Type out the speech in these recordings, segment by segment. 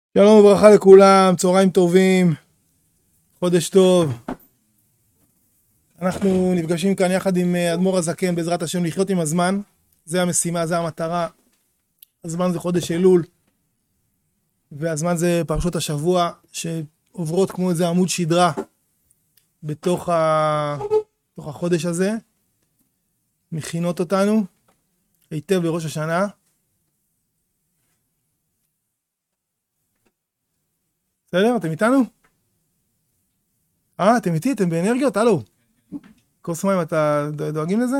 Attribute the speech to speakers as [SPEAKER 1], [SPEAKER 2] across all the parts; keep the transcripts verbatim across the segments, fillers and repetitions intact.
[SPEAKER 1] שלום וברכה לכולם, צהריים טובים, חודש טוב. אנחנו נפגשים כאן יחד עם אדמו"ר הזקן בעזרת השם לחיות עם הזמן. זה המשימה, זה המטרה. הזמן זה חודש אלול, והזמן זה פרשות השבוע שעוברות כמו איזה עמוד שדרה בתוך, ה... בתוך החודש הזה. מכינות אותנו היטב לראש השנה. בסדר? אתם איתנו? אה, אתם איתי? אתם באנרגיות? הלו. כוס מים, אתה דואגים לזה?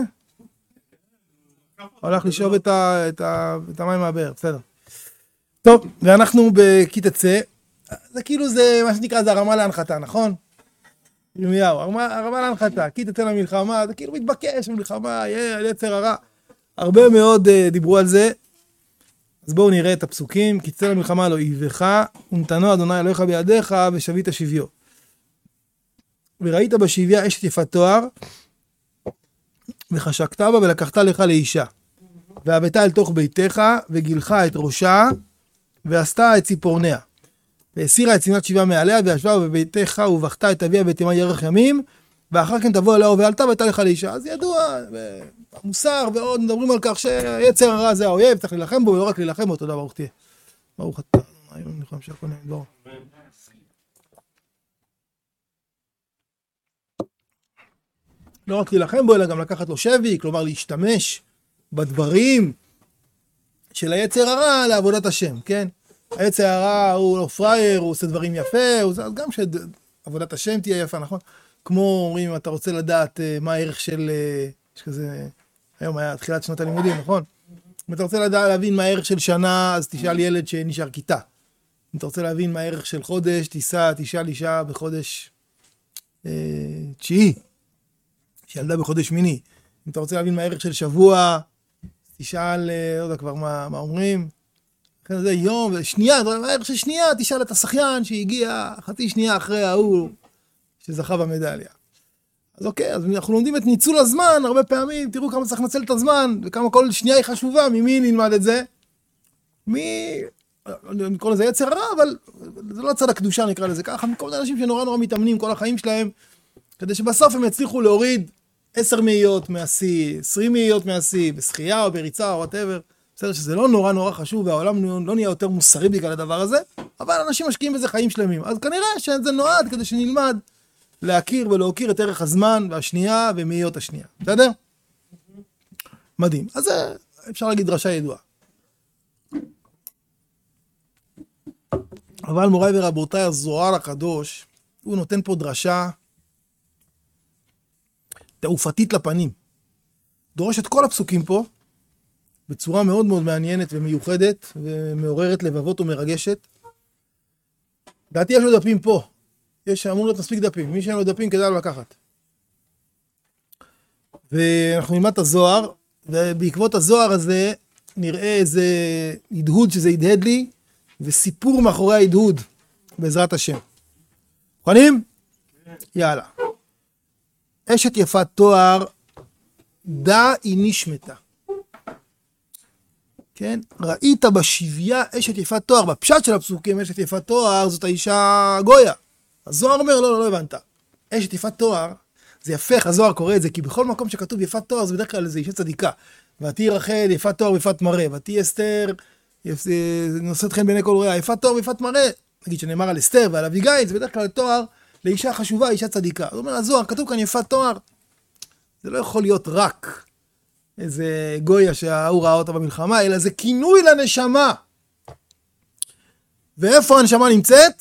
[SPEAKER 1] הולך לשאוב את, ה, את, ה, את המים מהבאר, בסדר. טוב, ואנחנו בכיתה צא. זה כאילו זה, מה שנקרא, זה הרמה להנחתה, נכון? ירמיהו, הרמה, הרמה להנחתה. כיתה צא למלחמה, זה כאילו מתבקש, מלחמה, יצר הרע. הרבה מאוד uh, דיברו על זה. אז בואו נראה את הפסוקים. כי צא למלחמה לא אויבך, ונתנו אדוני אלוהיך בידיך, ושבית שביו. וראית בשביה אשת יפת תואר, וחשקת בה ולקחת לך לאישה. והבאתה אל תוך ביתך, וגילחה את ראשה, ועשתה את ציפורניה. והסירה את צמאת שביה מעליה, וישבה בביתך, ובכתה את אביה בתימה ירח ימים, ואחר כן תבוא אליה ובעלתה, והייתה לך לאישה. אז ידוע, המוסר ועוד מדברים על כך שיצר הרע זה האויב, צריך להילחם בו, ולא רק להילחם בו. תודה, ברוך תהיה. ברוך אתה. היום אני חושב שהכל נדבר. לא רק להילחם בו, אלא גם לקחת לו שבי, כלומר להשתמש בדברים של היצר הרע לעבודת השם, כן? היצר הרע הוא לא פרייר, הוא עושה דברים יפה, הוא... אז גם שעבודת השם תהיה יפה, נכון? כמו אומרים, אם אתה רוצה לדעת מה הערך של... יש כזה... היום היה תחילת שנת הלימודים, נכון? אם אתה רוצה לדעת, להבין מה הערך של שנה, אז תשאל ילד שנשאר כיתה. אם אתה רוצה להבין מה הערך של חודש, תיסע, תשאל אישה בחודש אה, תשיעי. שילדה בחודש מיני. אם אתה רוצה להבין מה הערך של שבוע, תשאל, לא יודע כבר מה, מה אומרים. אחרי זה יום, שנייה, מה הערך של שנייה, תשאל את השחיין שהגיע חצי שנייה אחרי ההוא שזכה במדליה. אז אוקיי, אז אנחנו לומדים את ניצול הזמן, הרבה פעמים, תראו כמה צריך לנצל את הזמן, וכמה כל שנייה היא חשובה, ממי נלמד את זה? מי, נקרא לזה יצר רע, אבל זה לא צד הקדושה נקרא לזה ככה, מכל מיני אנשים שנורא נורא מתאמנים כל החיים שלהם, כדי שבסוף הם יצליחו להוריד עשר מאיות מהשיא, עשרים מאיות מהשיא, בשחייה או בריצה או whatever. בסדר שזה לא נורא נורא חשוב, והעולם לא נהיה יותר מוסרי בגלל הדבר הזה, אבל אנשים משקיעים בזה חיים שלמים. אז כנראה שזה נועד כדי שנלמד להכיר ולהוקיר את ערך הזמן והשנייה ומאיות השנייה. בסדר? מדהים. אז אפשר להגיד דרשה ידועה. אבל מוריי ורבותיי, הזוהר הקדוש, הוא נותן פה דרשה תעופתית לפנים. דורש את כל הפסוקים פה, בצורה מאוד מאוד מעניינת ומיוחדת, ומעוררת לבבות ומרגשת. דעתי יש לו דפים פה. יש אמור להיות מספיק דפים. מי שאין לו דפים כדאי לו לקחת. ואנחנו נלמד את הזוהר, ובעקבות הזוהר הזה נראה איזה הדהוד שזה ידהד לי, וסיפור מאחורי ההדהוד, בעזרת השם. מוכנים? יאללה. אשת יפת תואר, דע היא נשמתה. כן? ראית בשביה אשת יפת תואר, בפשט של הפסוקים, אשת יפת תואר, זאת האישה גויה. הזוהר אומר, לא, לא, לא הבנת. אשת יפת תואר, זה יפה, הזוהר קורא את זה, כי בכל מקום שכתוב יפת תואר, זה בדרך כלל זה אישה צדיקה. ותהי רחל, יפת תואר ויפת מראה, ותהי אסתר, נושאת חן בעיני כל רואיה, יפת תואר ויפת מראה. נגיד שנאמר על אסתר ועל אביגיל, זה בדרך כלל תואר, לאישה חשובה, אישה צדיקה. זאת אומרת, הזוהר, כתוב כאן יפת תואר. זה לא יכול להיות רק איזה גויה שההוא ראה אותה במלחמה, אלא זה כינוי לנשמה. ואיפה הנשמה נמצאת?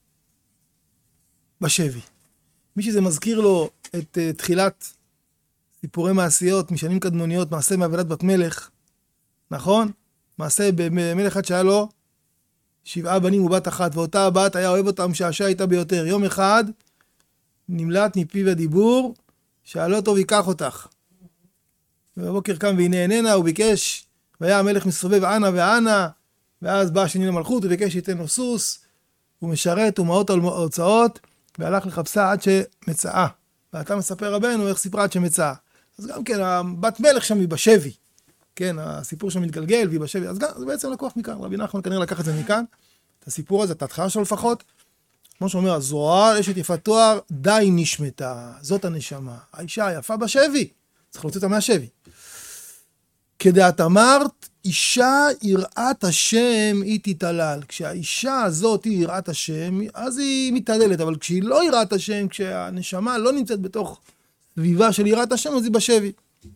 [SPEAKER 1] בשבי. מי שזה מזכיר לו את uh, תחילת סיפורי מעשיות, משנים קדמוניות, מעשה מעבדת בת מלך, נכון? מעשה במלך אחד שהיה לו שבעה בנים ובת אחת, ואותה הבת היה אוהב אותה משעשע איתה ביותר. יום אחד נמלט מפיו הדיבור, שאלו אותו ויקח אותך. ובבוקר קם והנה איננה, הוא ביקש, והיה המלך מסובב ענה וענה, ואז בא השני למלכות, הוא ביקש שייתן לו סוס, הוא משרת ומעות על הוצאות, והלך לחפשה עד שמצאה. ואתה מספר רבנו איך סיפרה עד שמצאה. אז גם כן, הבת מלך שם היא בשבי. כן, הסיפור שם מתגלגל והיא בשבי. אז גם, זה בעצם לקוח מכאן. רבי נחמן כנראה לקח את זה מכאן. את הסיפור הזה, את ההתחלה שלו לפחות. כמו שאומר הזוהר, אשת יפת תואר, די נשמתה, זאת הנשמה. האישה היפה בשבי, צריך להוציא אותה מהשבי. כדעת אמרת, אישה יראת השם היא תתעלל. כשהאישה הזאת היא יראת השם, אז היא מתעללת, אבל כשהיא לא יראת השם, כשהנשמה לא נמצאת בתוך סביבה של יראת השם, אז היא בשבי.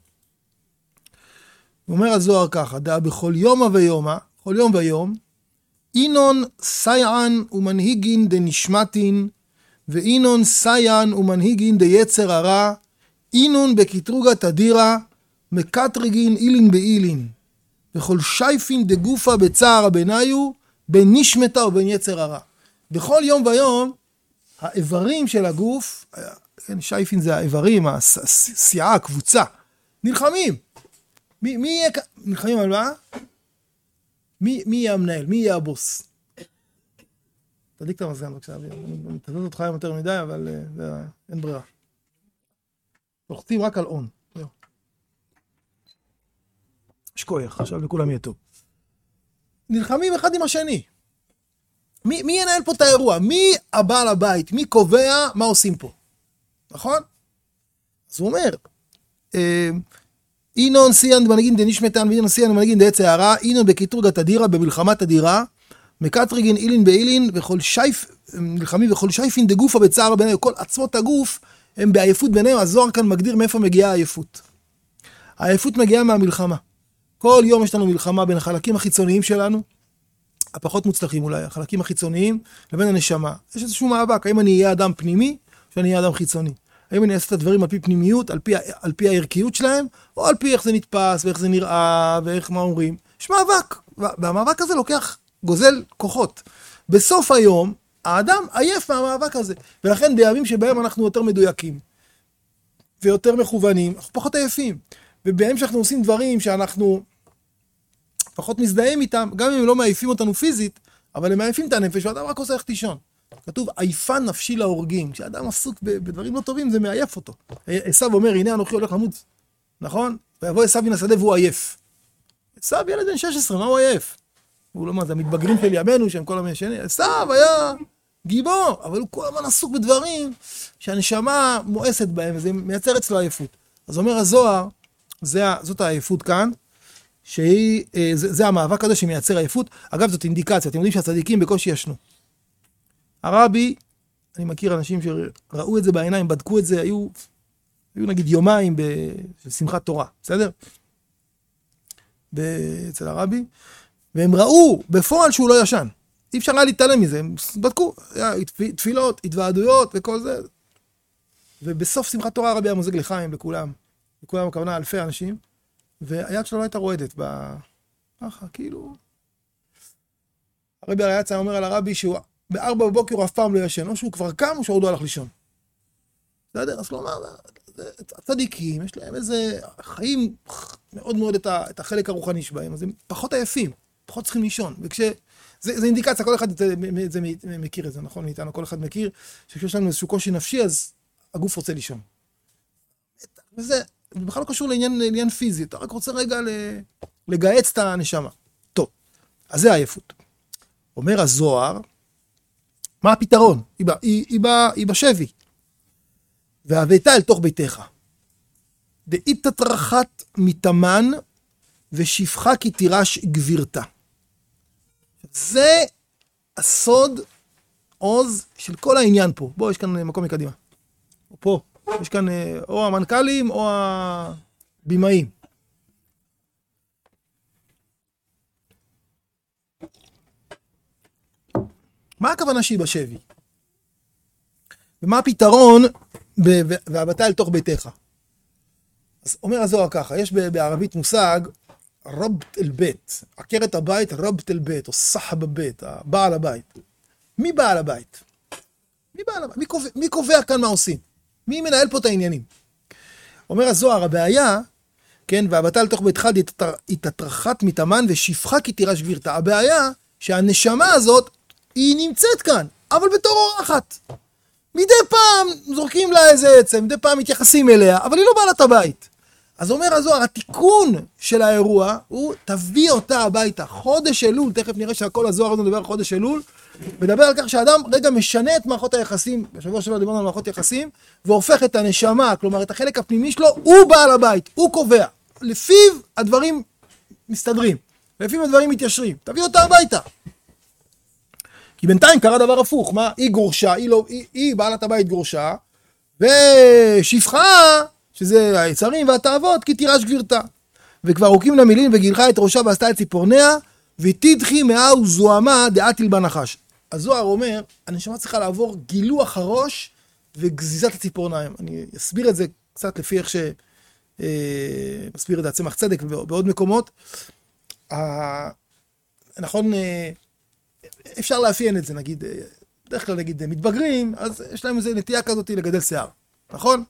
[SPEAKER 1] הוא אומר הזוהר ככה, דעה בכל יומה ויומה, כל יום ויום, אינון סייען ומנהיגין דנשמתין, ואינון סייען ומנהיגין דיצר הרע, אינון בקטרוגה תדירה, מקטרגין אילין באילין, וכל שייפין דגופה בצער הביניו, בין נשמתה ובין יצר הרע. בכל יום ויום, האיברים של הגוף, שייפין זה האיברים, הסיעה, הקבוצה, נלחמים. מי, מי יהיה, נלחמים על מה? מי, מי יהיה המנהל? מי יהיה הבוס? תדליק את המזגן בבקשה, אני מתזז אותך היום יותר מדי, אבל uh, זה, אין ברירה. לוחצים רק על און. יש כוח, עכשיו לכולם יהיה טוב. נלחמים אחד עם השני. מי, מי ינהל פה את האירוע? מי הבעל הבית? מי קובע מה עושים פה? נכון? אז הוא אומר, אה, אינון סיין מנהיגין דנשמתן ואינון סיין מנהיגין דעץ הערה, אינון בקטרוגה תדירה, במלחמת תדירה, מקטרגין אילין באילין, וכל שייף, נלחמים וכל שייפין דגופה בצער ביניהם, כל עצמות הגוף הם בעייפות ביניהם. הזוהר כאן מגדיר מאיפה מגיעה העייפות. העייפות מגיעה מהמלחמה. כל יום יש לנו מלחמה בין החלקים החיצוניים שלנו, הפחות מוצלחים אולי, החלקים החיצוניים, לבין הנשמה. יש איזשהו מאבק, האם אני אהיה אדם פנימי, או שאני אהיה אדם חיצוני. האם אני אעשה את הדברים על פי פנימיות, על פי, על פי הערכיות שלהם, או על פי איך זה נתפס, ואיך זה נראה, ואיך מה אומרים. יש מאבק, והמאבק הזה לוקח, גוזל כוחות. בסוף היום, האדם עייף מהמאבק הזה, ולכן בימים שבהם אנחנו יותר מדויקים, ויותר מכוונים, אנחנו פחות עייפים. ובימים שאנחנו עושים דברים שאנחנו פחות מזדהים איתם, גם אם הם לא מעייפים אותנו פיזית, אבל הם מעייפים את הנפש, ואדם רק עושה איך תישון. כתוב, עייפה נפשי להורגים. כשאדם עסוק בדברים לא טובים, זה מעייף אותו. עשיו אומר, הנה אנוכי הולך למות, נכון? ויבוא עשיו מן השדה והוא עייף. עשיו ילד בן שש עשרה, מה הוא עייף? הוא לא מה, זה המתבגרים של ימינו, שהם כל המאה שני. עשיו היה גיבור, אבל הוא כל הזמן עסוק בדברים שהנשמה מואסת בהם, וזה מייצר אצלו עייפות. אז אומר הזוהר, זה, זאת העייפות כאן, שהיא, זה, זה המאבק הזה שמייצר עייפות. אגב, זאת אינדיקציה, אתם יודעים שהצדיקים בקושי ישנו. הרבי, אני מכיר אנשים שראו את זה בעיניים, בדקו את זה, היו, היו נגיד יומיים של שמחת תורה, בסדר? אצל הרבי, והם ראו בפועל שהוא לא ישן. אי אפשר היה להתעלם מזה, הם בדקו, תפילות, התוועדויות וכל זה. ובסוף שמחת תורה הרבי היה מוזג לחיים לכולם. לכולם הכוונה אלפי אנשים, והיד שלו לא הייתה רועדת, ככה, כאילו. הרבי הריצה אומר על הרבי שהוא בארבע בבוקר הוא אף פעם לא ישן, או שהוא כבר קם או שהוא עוד לא הלך לישון. בסדר? אז כלומר, הצדיקים, יש להם איזה חיים מאוד מאוד את החלק הרוחני שבהם, אז הם פחות עייפים, פחות צריכים לישון, וכש... זה, זה אינדיקציה, כל אחד זה, זה מכיר את זה, נכון? מאיתנו, כל אחד מכיר, שכשיש לנו איזשהו קושי נפשי, אז הגוף רוצה לישון. וזה... זה בכלל לא קשור לעניין, לעניין פיזי, אתה רק רוצה רגע לגייץ את הנשמה. טוב, אז זה העייפות. אומר הזוהר, מה הפתרון? היא, היא, היא, היא בשבי. והבאתה אל תוך ביתך. דאית תטרחת מתאמן, ושפחה כי תירש גבירתה. זה הסוד עוז של כל העניין פה. בוא, יש כאן מקום מקדימה. פה. יש כאן או המנכ"לים או הבימאים. מה הכוונה שהיא בשבי? ומה הפתרון והבאתה אל תוך ביתך? אז אומר הזוהר ככה, יש בערבית מושג רבת אל בית, עקרת הבית רבת אל בית, או סחב הבית, בעל הבית. מי בעל הבית? מי בעל הבית? מי קובע, מי קובע כאן מה עושים? מי מנהל פה את העניינים? אומר הזוהר, הבעיה, כן, והבאתה לתוך ביתך היא תטרחת מתאמן ושפחה כי תירש גבירתה. הבעיה שהנשמה הזאת היא נמצאת כאן, אבל בתור אורחת. מדי פעם זורקים לה איזה עצם, מדי פעם מתייחסים אליה, אבל היא לא בעלת הבית. אז אומר הזוהר, התיקון של האירוע הוא תביא אותה הביתה. חודש אלול, תכף נראה שהכל הזוהר הזה מדבר על חודש אלול, מדבר על כך שהאדם רגע משנה את מערכות היחסים, בשבוע שעבר דיברנו על מערכות יחסים, והופך את הנשמה, כלומר את החלק הפנימי שלו, הוא בעל הבית, הוא קובע. לפיו הדברים מסתדרים, לפיו הדברים מתיישרים. תביא אותה הביתה. כי בינתיים קרה דבר הפוך, מה? היא גורשה, היא, לא, היא, היא בעלת הבית גורשה, ושפחה, שזה היצרים והתאוות, כי תירש גבירתה. וכבר הוקים למילין וגילחה את ראשה ועשתה את ציפורניה, ותדחי מאה וזוהמה דעתיל בנחש. הזוהר אומר, הנשמה צריכה לעבור גילוח הראש וגזיזת הציפורניים. אני אסביר את זה קצת לפי איך ש... אה, מסביר את זה הצמח צדק בעוד מקומות. אה, נכון, אה, אפשר לאפיין את זה, נגיד, אה, בדרך כלל נגיד מתבגרים, אז יש להם איזו נטייה כזאת לגדל שיער, נכון?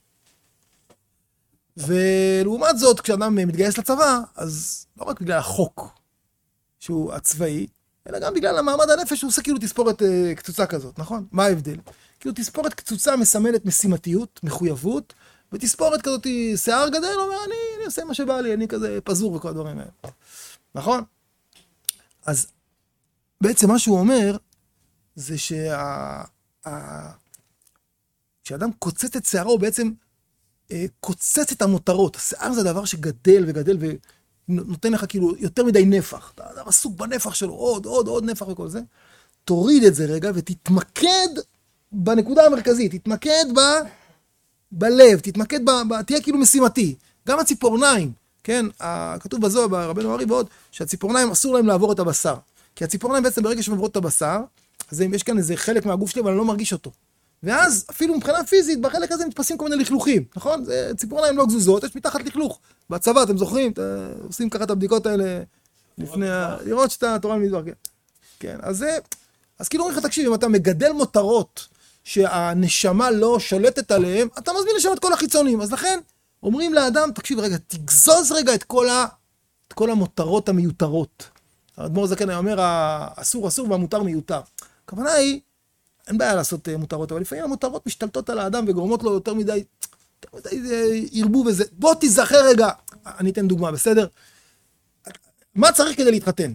[SPEAKER 1] ולעומת זאת, כשאדם מתגייס לצבא, אז לא רק בגלל החוק שהוא הצבאי, אלא גם בגלל המעמד הנפש, הוא עושה כאילו תספורת אה, קצוצה כזאת, נכון? מה ההבדל? כאילו תספורת קצוצה מסמלת משימתיות, מחויבות, ותספורת כזאת שיער גדל, אומר, אני, אני עושה מה שבא לי, אני כזה פזור וכל הדברים האלה. נכון? אז בעצם מה שהוא אומר, זה שה... ה... כשאדם קוצץ את שערו, הוא בעצם אה, קוצץ את המותרות. השיער זה הדבר שגדל וגדל ונותן לך כאילו יותר מדי נפח. אתה אדם עסוק בנפח שלו, עוד, עוד, עוד נפח וכל זה. תוריד את זה רגע ותתמקד בנקודה המרכזית, תתמקד ב... בלב, תתמקד ב... ב... תהיה כאילו משימתי. גם הציפורניים, כן? כתוב בזוהר, ברבנו ארי ועוד, שהציפורניים אסור להם לעבור את הבשר. כי הציפורניים בעצם ברגע שהן עוברות את הבשר, אז יש כאן איזה חלק מהגוף שלי, אבל אני לא מרגיש אותו. ואז אפילו מבחינה פיזית, בחלק הזה מתפסים כל מיני לכלוכים, נכון? זה, ציפורניים לא גזוזות, יש מתחת לכלוך. בצבא, אתם זוכרים? אתם עושים ככה את הבדיקות האלה לפני ה... לראות שאתה תורה למדבר, כן. כן, אז זה... אז כאילו אומרים לך, תקשיב, אם אתה מגדל מותרות שהנשמה לא שולטת עליהם, אתה מזמין לשם את כל החיצונים. אז לכן אומרים לאדם, תקשיב רגע, תגזוז רגע את כל, ה... את כל המותרות המיותרות. האדמו"ר הזקן אומר, האסור אסור והמותר מיותר. הכוונה היא, אין בעיה לעשות מותרות, אבל לפעמים המותרות משתלטות על האדם וגורמות לו יותר מדי, יותר מדי ירבו וזה. בוא תיזכר רגע, אני אתן דוגמה, בסדר? מה צריך כדי להתחתן?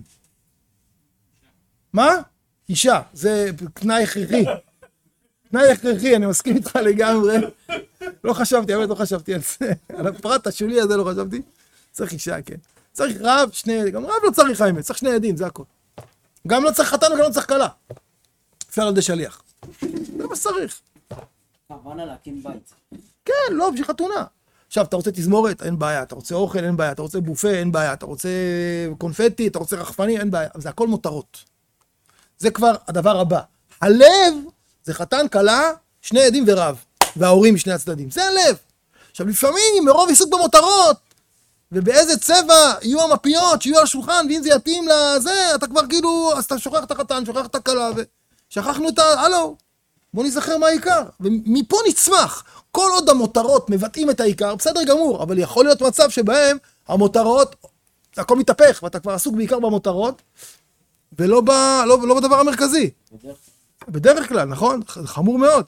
[SPEAKER 1] מה? אישה, זה תנאי הכרחי. תנאי הכרחי, אני מסכים איתך לגמרי. לא חשבתי, האמת לא חשבתי על זה. על הפרט השולי הזה לא חשבתי. צריך אישה, כן. צריך רב, שני, גם רב לא צריך האמת, צריך שני עדים, זה הכל. גם לא צריך חתן וגם לא צריך קלה. אפשר על ידי שליח. זה מה שצריך.
[SPEAKER 2] כוונה להקים בית.
[SPEAKER 1] כן, לא, בשביל חתונה. עכשיו, אתה רוצה תזמורת? אין בעיה. אתה רוצה אוכל? אין בעיה. אתה רוצה בופה? אין בעיה. אתה רוצה קונפטי? אתה רוצה רחפני? אין בעיה. זה הכל מותרות. זה כבר הדבר הבא. הלב זה חתן, קלה, שני עדים ורב. וההורים משני הצדדים. זה הלב. עכשיו, לפעמים, מרוב עיסוק במותרות, ובאיזה צבע יהיו המפיות שיהיו על השולחן, ואם זה יתאים לזה, אתה כבר כאילו, אז אתה שוכח את החתן, שוכח את הקלה, ושכחנו את ה... הלו, בוא נזכר מה העיקר. ומפה נצמח. כל עוד המותרות מבטאים את העיקר, בסדר גמור, אבל יכול להיות מצב שבהם המותרות, הכל מתהפך, ואתה כבר עסוק בעיקר במותרות, ולא ב, לא, לא בדבר המרכזי. בדרך. בדרך כלל, נכון? חמור מאוד.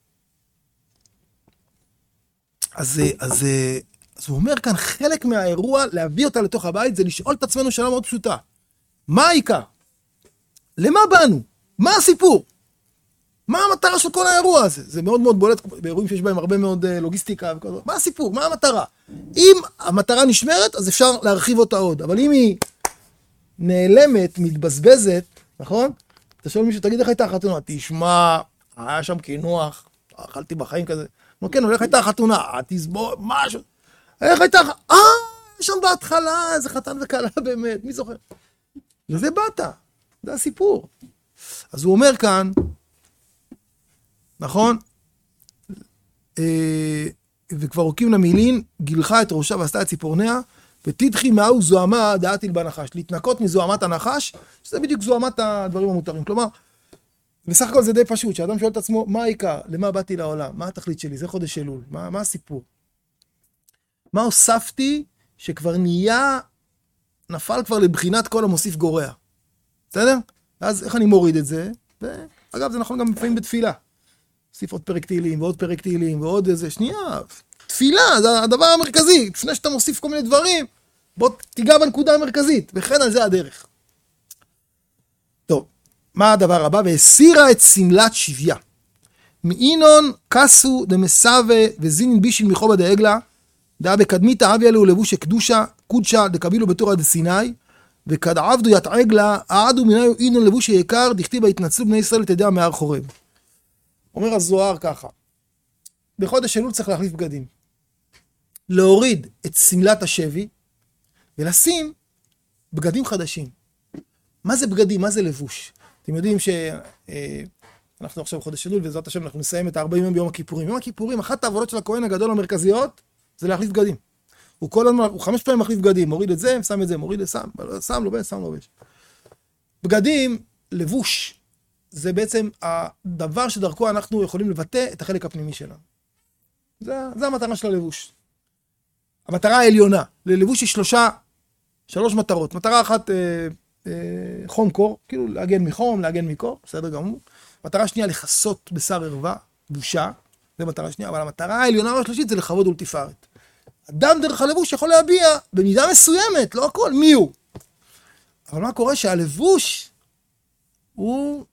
[SPEAKER 1] אז, אז, אז הוא אומר כאן, חלק מהאירוע, להביא אותה לתוך הבית, זה לשאול את עצמנו שאלה מאוד פשוטה. מה העיקר? למה באנו? מה הסיפור? מה המטרה של כל האירוע הזה? זה מאוד מאוד בולט באירועים שיש בהם הרבה מאוד לוגיסטיקה וכל זה. מה הסיפור? מה המטרה? אם המטרה נשמרת, אז אפשר להרחיב אותה עוד. אבל אם היא נעלמת, מתבזבזת, נכון? אתה שואל מישהו, תגיד איך הייתה החתונה? תשמע, היה שם כינוח, אכלתי בחיים כזה. נו כן, איך הייתה החתונה? תסבור, משהו. איך הייתה? אה, שם בהתחלה, איזה חתן וקלה באמת, מי זוכר? לזה באת, זה הסיפור. אז הוא אומר כאן, נכון? אה, וכבר הוקים למילין, גילחה את ראשה ועשתה את ציפורניה, ותדחי מהו זוהמה דעתיל בנחש. להתנקות מזוהמת הנחש, שזה בדיוק זוהמת הדברים המותרים. כלומר, בסך הכל זה די פשוט, שאדם שואל את עצמו, מה העיקר? למה באתי לעולם? מה התכלית שלי? זה חודש אלול. מה, מה הסיפור? מה הוספתי שכבר נהיה, נפל כבר לבחינת כל המוסיף גורע? בסדר? אז איך אני מוריד את זה? ואגב, זה נכון גם לפעמים בתפילה. הוסיף עוד פרק תהילים ועוד פרק תהילים ועוד איזה שנייה. תפילה, זה הדבר המרכזי. לפני שאתה מוסיף כל מיני דברים, בוא תיגע בנקודה המרכזית. וכן על זה הדרך. טוב, מה הדבר הבא? והסירה את סמלת שביה. מאינון קסו דמסווה וזינין בישין מחובה דאגלה, דאה בקדמיתא אביה לו לבוש קדושה, קודשה דקבילו בתורה דסיני, וכד עבדו יתעגלה, העדו מניו אינון לבוש יקר, דכתיב ההתנצלו בני ישראל לתדע מהר חורב. אומר הזוהר ככה, בחודש אלול צריך להחליף בגדים. להוריד את סמלת השבי, ולשים בגדים חדשים. מה זה בגדים? מה זה לבוש? אתם יודעים שאנחנו עכשיו בחודש אלול, ובעזרת השם אנחנו נסיים את ה-ארבעים יום ביום הכיפורים. יום הכיפורים, אחת העבודות של הכהן הגדול המרכזיות, זה להחליף בגדים. הוא כל הזמן, הוא חמש פעמים מחליף בגדים, מוריד את זה, שם את זה, מוריד את זה, שם, שם, לובש, שם, לובש. בגדים, לבוש, זה בעצם הדבר שדרכו אנחנו יכולים לבטא את החלק הפנימי שלנו. זה, זה המטרה של הלבוש. המטרה העליונה, ללבוש יש שלושה, שלוש מטרות. מטרה אחת, אה, אה, חום קור, כאילו להגן מחום, להגן מקור, בסדר גמור. מטרה שנייה, לחסות בשר ערווה, בושה, זה מטרה שנייה, אבל המטרה העליונה והשלישית זה לכבוד ולתפארת. אדם דרך הלבוש יכול להביע במידה מסוימת, לא הכל, מי הוא? אבל מה קורה שהלבוש הוא...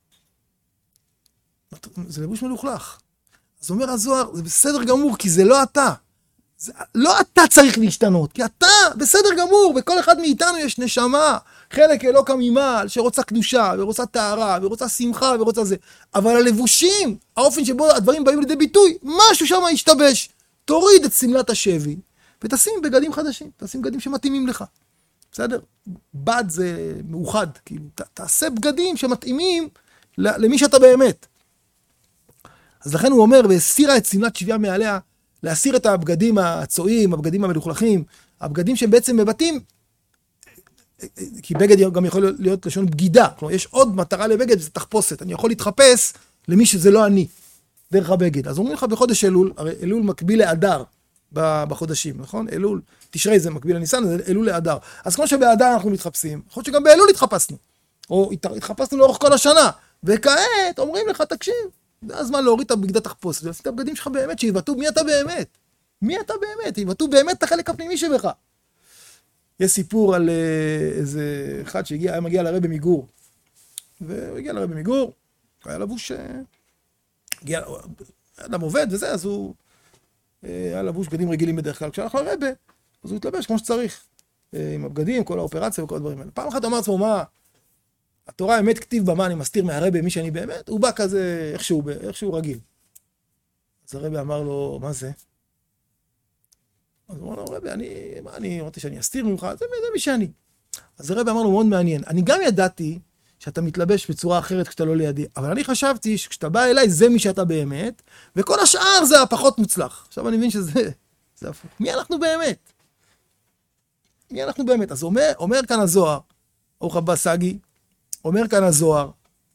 [SPEAKER 1] זה לבוש מלוכלך. אז אומר הזוהר, זה בסדר גמור, כי זה לא אתה. זה... לא אתה צריך להשתנות, כי אתה בסדר גמור, וכל אחד מאיתנו יש נשמה, חלק אלוקא ממעל, שרוצה קדושה, ורוצה טהרה, ורוצה שמחה, ורוצה זה. אבל הלבושים, האופן שבו הדברים באים לידי ביטוי, משהו שם ישתבש. תוריד את סמלת השבי, ותשים בגדים חדשים, תשים בגדים שמתאימים לך. בסדר? בד זה מאוחד, כאילו, ת, תעשה בגדים שמתאימים למי שאתה באמת. אז לכן הוא אומר, והסירה את סמלת שביה מעליה, להסיר את הבגדים הצועים, הבגדים המלוכלכים, הבגדים שהם בעצם מבטאים, כי בגד גם יכול להיות לשון בגידה, כלומר, יש עוד מטרה לבגד, זה תחפושת, אני יכול להתחפש למי שזה לא אני, דרך הבגד. אז אומרים לך בחודש אלול, הרי אלול מקביל לאדר בחודשים, נכון? אלול, תשרי זה מקביל לניסן, זה אלול לאדר. אז כמו שבאדר אנחנו מתחפשים, יכול להיות שגם באלול התחפשנו, או התחפשנו לאורך כל השנה, וכעת אומרים לך, תקשיב, זה הזמן להוריד את הבגדי תחפושת, ולעשות את הבגדים שלך באמת, שיבטאו מי אתה באמת. מי אתה באמת? יבטאו באמת את החלק הפנימי שבך. יש סיפור על איזה אחד שהגיע, היה מגיע לרבי מגור, והוא הגיע לרבי מגור, היה לבוש, הגיע, אדם עובד וזה, אז הוא היה לבוש בגדים רגילים בדרך כלל. כשהלך לרבי, אז הוא התלבש כמו שצריך, עם הבגדים, כל האופרציה וכל הדברים האלה. פעם אחת אמר עצמו, מה, התורה האמת כתיב בה, מה אני מסתיר מהרבי, מי שאני באמת, הוא בא כזה איכשהו, איכשהו רגיל. אז הרבי אמר לו, מה זה? אז הוא אמר לו, רבי, אני, מה, אני אמרתי שאני אסתיר ממך, זה, זה מי שאני. אז הרבי אמר לו, מאוד מעניין, אני גם ידעתי שאתה מתלבש בצורה אחרת כשאתה לא לידי, אבל אני חשבתי שכשאתה בא אליי, זה מי שאתה באמת, וכל השאר זה הפחות מוצלח. עכשיו אני מבין שזה, זה הפוך. מי אנחנו באמת? מי אנחנו באמת? אז אומר, אומר כאן הזוהר, ברוך הבא סגי, אומר כאן הזוהר,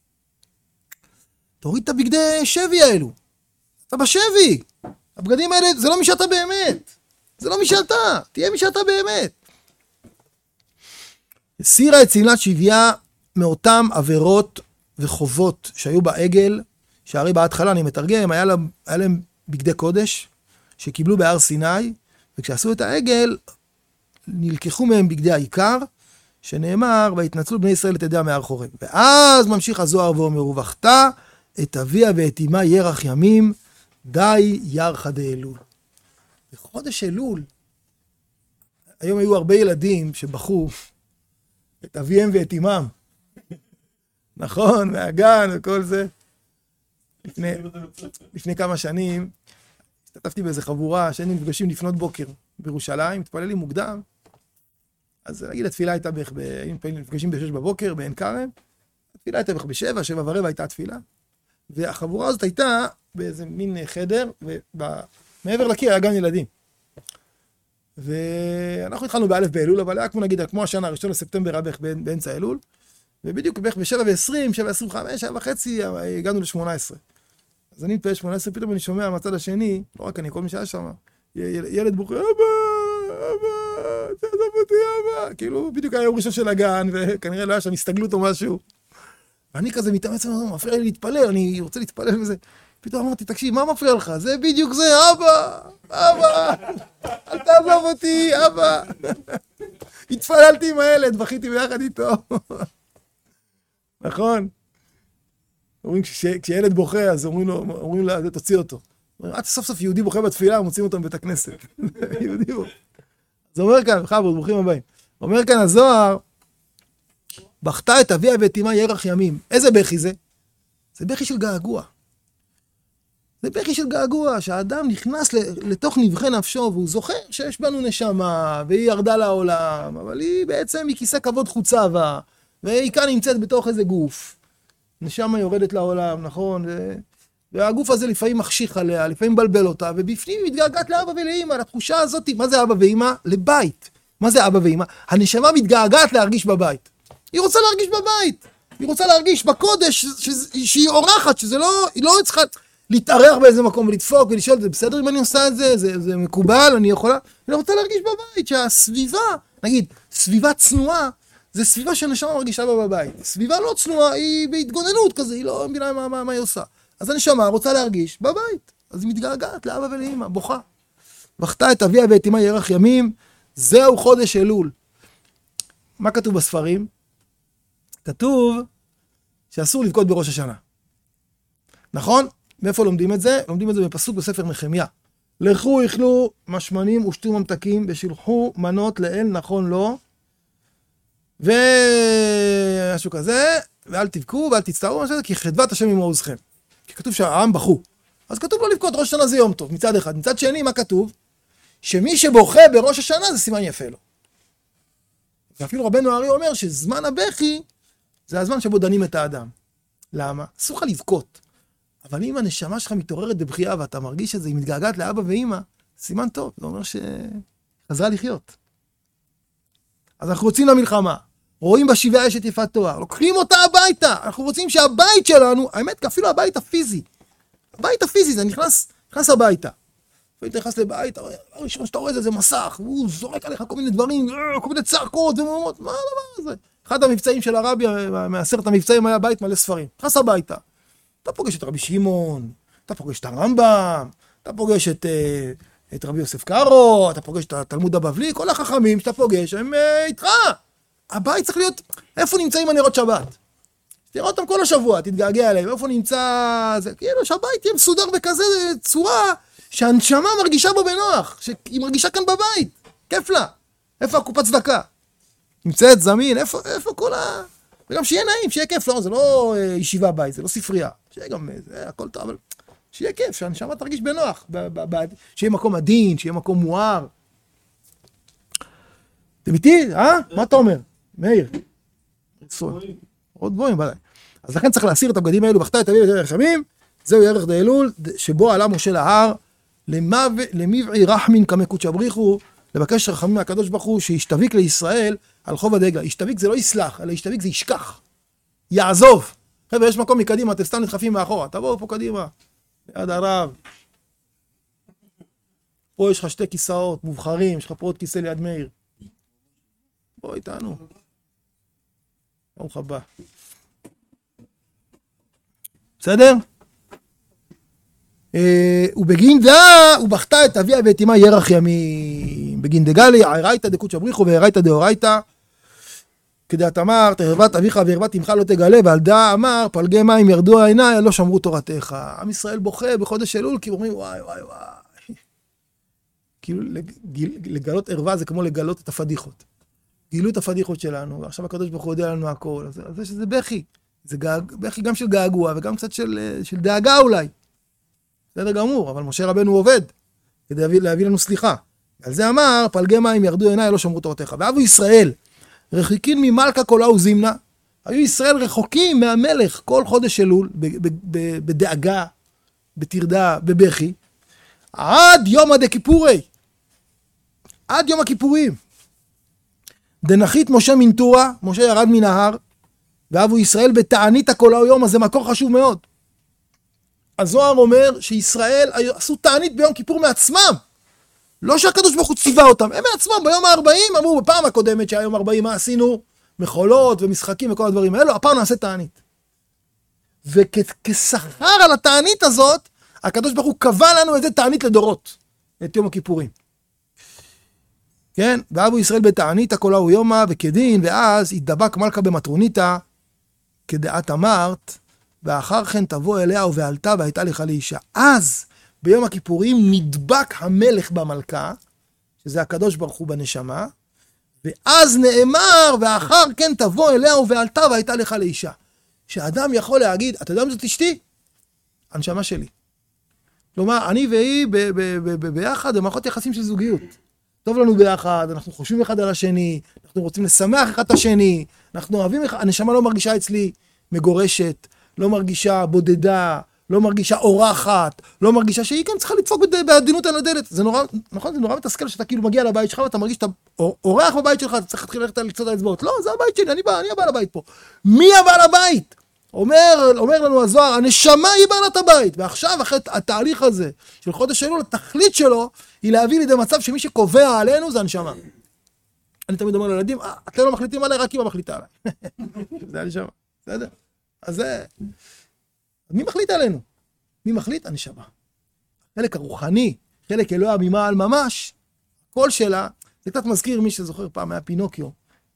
[SPEAKER 1] תוריד את הבגדי שבי האלו. אתה בשבי. הבגדים האלה, זה לא מי שאתה באמת. זה לא מי שאתה. תהיה מי שאתה באמת. הסירה את סמלת שביה מאותם עבירות וחובות שהיו בעגל, שהרי בהתחלה אני מתרגם, היה להם, היה להם בגדי קודש, שקיבלו בהר סיני, וכשעשו את העגל, נלקחו מהם בגדי העיקר, שנאמר, והתנצלו בני ישראל לתדע מהר חורב. ואז ממשיך הזוהר ואומר, ובכת את אביה ואת אמה ירח ימים, די ירחה דאלול. בחודש אלול, היום היו הרבה ילדים שבחו את אביהם ואת אמם. נכון, מהגן וכל זה. לפני, לפני כמה שנים, השתתפתי באיזה חבורה, שהיינו נפגשים לפנות בוקר בירושלים, מתפללים מוקדם. אז נגיד, התפילה הייתה בערך, היינו נפגשים בשש בבוקר, בעין כרם, התפילה הייתה בערך בשבע, שבע ורבע הייתה התפילה, והחבורה הזאת הייתה באיזה מין חדר, ומעבר לקיר היה גן ילדים. ואנחנו התחלנו באלף באלול, אבל היה כמו נגיד, כמו השנה, הראשון לספטמבר היה בערך באמצע אלול, ובדיוק בערך בשבע ועשרים, שבע ועשרים וחמש, שבע וחצי, הגענו לשמונה עשרה. אז אני מתפלל שמונה עשרה, פתאום אני שומע מהצד השני, לא רק אני, כל מי שהיה שם, ילד בוכה, אבא, אבא, תעזוב אותי, אבא. כאילו, בדיוק היה יום ראשון של הגן, וכנראה לא היה שם הסתגלות או משהו. ואני כזה מתאמץ, מפריע לי להתפלל, אני רוצה להתפלל וזה. פתאום אמרתי, תקשיב, מה מפריע לך? זה בדיוק זה, אבא, אבא, אל תעזוב אותי, אבא. התפללתי עם הילד, בכיתי ביחד איתו. נכון? אומרים, כשילד בוכה, אז אומרים לו, אומרים לה, תוציא אותו. עד סוף סוף יהודי בוכה בתפילה, מוצאים אותו מבית הכנסת. יהודי בוכה. אז אומר כאן, בכבוד, ברוכים הבאים. אומר כאן הזוהר, בכתה את אביה ואת אמה ירח ימים. איזה בכי זה? זה בכי של געגוע. זה בכי של געגוע, שהאדם נכנס לתוך נבחי נפשו, והוא זוכר שיש בנו נשמה, והיא ירדה לעולם, אבל היא בעצם מכיסא כבוד חוצה בה, והיא כאן נמצאת בתוך איזה גוף. נשמה יורדת לעולם, נכון? ו... והגוף הזה לפעמים מחשיך עליה, לפעמים מבלבל אותה, ובפנים היא מתגעגעת לאבא ולאמא, לתחושה הזאת. מה זה אבא ואמא? לבית. מה זה אבא ואמא? הנשמה מתגעגעת להרגיש בבית. היא רוצה להרגיש בבית. היא רוצה להרגיש בקודש, ש... ש... שהיא אורחת, שזה לא... היא לא צריכה להתארח באיזה מקום ולדפוק ולשאול, זה בסדר אם אני עושה את זה? זה, זה מקובל? אני יכולה? אני רוצה להרגיש בבית, שהסביבה, נגיד, סביבה צנועה, זה סביבה שהנשמה מרגישה בה בבית. סביבה לא צנועה, היא בהתגוננות כזה, היא לא מבינה מה, מה, מה היא עושה. אז הנשמה רוצה להרגיש בבית. אז היא מתגעגעת לאבא ולאמא, בוכה. בכתה את אביה ואת אמה ירח ימים, זהו חודש אלול. מה כתוב בספרים? כתוב שאסור לבכות בראש השנה. נכון? מאיפה לומדים את זה? לומדים את זה בפסוק בספר נחמיה. לכו יאכלו משמנים ושתו ממתקים ושילחו מנות לאל נכון לו. ומשהו כזה, ואל תבכו ואל תצטערו, כי חדבת השם עם מעוזכם. כי כתוב שהעם בכו. אז כתוב לא לבכות, ראש השנה זה יום טוב, מצד אחד. מצד שני, מה כתוב? שמי שבוכה בראש השנה זה סימן יפה לו. ואפילו רבנו הארי אומר שזמן הבכי זה הזמן שבו דנים את האדם. למה? אסור לך לבכות. אבל אם הנשמה שלך מתעוררת בבכייה ואתה מרגיש שזה, היא מתגעגעת לאבא ואמא, סימן טוב, זה אומר שחזרה לחיות. אז אנחנו רוצים למלחמה, רואים בשבעה אשת יפת תואר, לוקחים אותה הביתה, אנחנו רוצים שהבית שלנו, האמת, אפילו הבית הפיזי, הבית הפיזי זה נכנס, נכנס הביתה. ואתה נכנס לבית, הראשון שאתה רואה את זה, זה מסך, והוא זורק עליך כל מיני דברים, כל מיני צעקות ומומות, מה הדבר הזה? אחד המבצעים של הרבי, מעשרת המבצעים היה בית מלא ספרים, נכנס הביתה. אתה פוגש את רבי שמעון, אתה פוגש את הרמב"ם, אתה פוגש את, את רבי יוסף קארו, אתה פוגש את התלמוד הבבלי, כל החכמים שאתה פוגש, הם איתך. הבית צריך להיות, איפה נמצאים הנרות שבת? תראה אותם כל השבוע, תתגעגע עליהם, איפה נמצא, זה כאילו שהבית יהיה מסודר בכזה צורה, שהנשמה מרגישה בו בנוח, שהיא מרגישה כאן בבית, כיף לה. איפה הקופת צדקה? נמצאת זמין, איפה, איפה כל ה... וגם שיהיה נעים, שיהיה כיף, לא, זה לא ישיבה בית, זה לא ספרייה, שיהיה גם, זה הכל טוב, אבל שיהיה כיף, שהנשמה תרגיש בנוח, ב- ב- ב- שיהיה מקום עדין, שיהיה מקום מואר. אתם איתי? אה? מה אתה אומר? מאיר. עוד בואים, בוודאי. אז לכן צריך להסיר את הבגדים האלו, בכתה את אביה ואת ירח ימים, זהו ירח דאלול, שבו עלה משה להר, למבעי רחמין כמי קודשא בריחו, לבקש רחמים מהקדוש ברוך הוא, שישתביק לישראל על חוב הדגלה. ישתביק זה לא יסלח, אלא ישתביק זה ישכח. יעזוב. חבר'ה, יש מקום מקדימה, אתם סתם נדחפים מאחורה. תבואו פה קדימה. ליד הרב. פה יש לך שתי כיסאות מובחרים, יש לך פה עוד כיסא ליד מאיר. בוא איתנו. ברוך הבא. בסדר? ובגין דה, הוא בכתה את אביה ואת אמה ירח ימים. בגין דגלי, הרייתא דקודשא בריחו והרייתא דאורייתא. כדעת אמר, תרבת אביך וערבת אמך לא תגלה, ועל דה אמר, פלגי מים ירדו העיניי, לא שמרו תורתך. עם ישראל בוכה בחודש אלול, כי אומרים, וואי וואי וואי. כאילו, לגלות ערווה זה כמו לגלות את הפדיחות. גילו את הפדיחות שלנו, ועכשיו הקדוש ברוך הוא יודע לנו הכל. אז זה שזה בכי. זה בכי גם של געגוע, וגם קצת של, של דאגה אולי. בסדר גמור, אבל משה רבנו עובד, כדי להביא, להביא לנו סליחה. על זה אמר, פלגי מים ירדו עיניי, לא שמרו תורתך. ואהבו ישראל, רחוקים ממלכה קולה וזימנה, היו ישראל רחוקים מהמלך כל חודש אלול, בדאגה, בתרדה, בבכי, עד יום עד הכיפורי, עד יום הכיפורים. דנחית משה מנטורה, משה ירד מן ההר, ואהבו ישראל בתענית הקולה יום, אז זה מקור חשוב מאוד. הזוהר אומר שישראל עשו תענית ביום כיפור מעצמם, לא שהקדוש ברוך הוא ציווה אותם, הם מעצמם ביום ה-ארבעים, אמרו בפעם הקודמת שהיום ארבעים מה עשינו? מחולות ומשחקים וכל הדברים האלו, הפעם נעשה תענית. וכשכר על התענית הזאת, הקדוש ברוך הוא קבע לנו איזה תענית לדורות, את יום הכיפורים. כן? ואהבו ישראל בתענית הקולה הוא יומה וכדין, ואז התדבק מלכה במטרוניתה, כדעת אמרת, ואחר כן תבוא אליה ובעלתה והייתה לך לאישה. אז ביום הכיפורים נדבק המלך במלכה, שזה הקדוש ברוך הוא בנשמה, ואז נאמר, ואחר כן תבוא אליה ובעלתה והייתה לך לאישה. שאדם יכול להגיד, אתה יודע מה זאת אשתי? הנשמה שלי. כלומר, אני והיא ב- ב- ב- ב- ביחד במערכות יחסים של זוגיות. טוב לנו ביחד, אנחנו חושבים אחד על השני, אנחנו רוצים לשמח אחד את השני, אנחנו אוהבים אחד, הנשמה לא מרגישה אצלי מגורשת, לא מרגישה בודדה, לא מרגישה אורחת, לא מרגישה שהיא גם צריכה לדפוק בעדינות על הדלת. זה נורא, נכון? זה נורא מתסכל שאתה כאילו מגיע לבית שלך ואתה מרגיש שאתה אורח בבית שלך, אתה צריך להתחיל ללכת לקצות האצבעות. לא, זה הבית שלי, אני בא, אני הבעל הבית פה. מי הבעל הבית? אומר, אומר לנו הזוהר, הנשמה היא בעלת הבית. ועכשיו, אחרי התהליך הזה של חודש אלול, התכלית שלו היא להביא לידי מצב שמי שקובע עלינו זה הנשמה. אני תמיד אומר לילדים, אתם לא מחליטים עליי, רק אמא מחליטה עליי. זה הנשמה, בסדר? אז זה... מי מחליט עלינו? מי מחליט? הנשמה. חלק הרוחני, חלק אלוהה ממעל ממש, כל שלה, זה קצת מזכיר מי שזוכר פעם, היה פינוקיו,